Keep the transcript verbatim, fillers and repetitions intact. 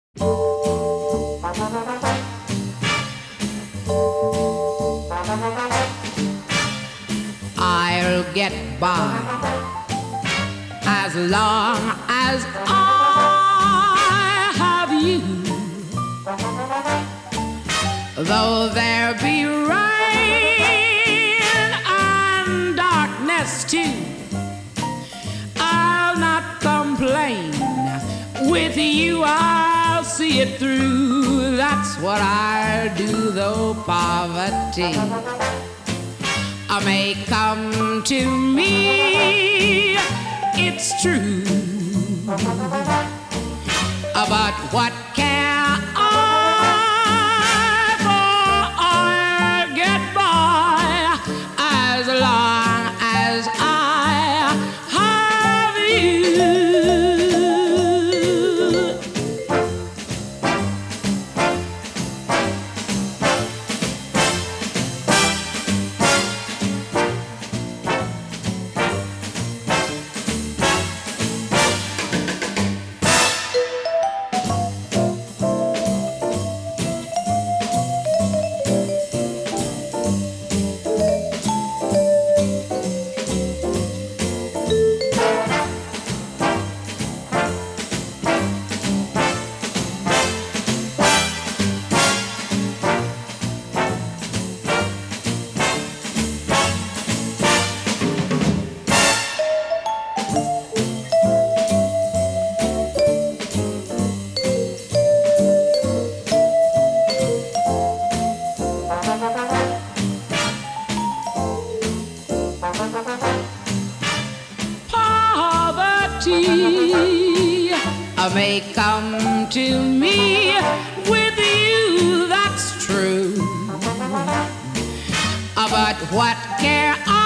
I'll get by as long as I have you. Though there be rain and darkness too, I'll not complain. With you I'll see it through. That's what I'll do, though poverty I may come to me, it's true. But what care I, for I'll get by as long as I have you. Poverty may come to me, with you that's true. But what care I